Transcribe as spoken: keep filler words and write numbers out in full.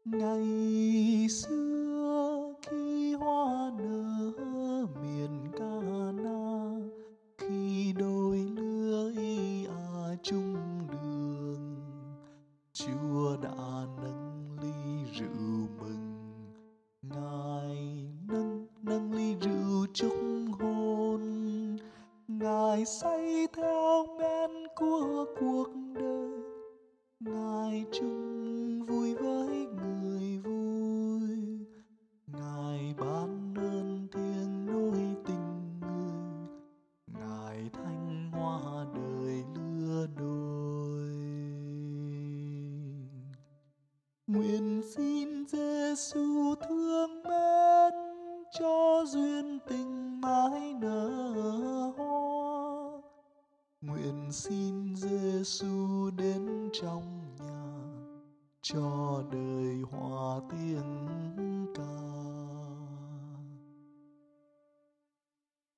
Ngày xưa khi hoa nở miền Cana, khi đôi lứa à chung đường, Chúa đã nâng ly rượu mừng. Ngài nâng nâng ly rượu chúc hôn, Ngài say theo men của cuộc đời, Ngài chung vui với người vui. Ngài ban ơn thiêng nối tình người, Ngài thanh hoa đời lứa đôi. Nguyện xin Giêsu thương mến, cho duyên tình mãi nở hoa. Nguyện xin Giêsu đến trong nhà, cho đời hòa tiếng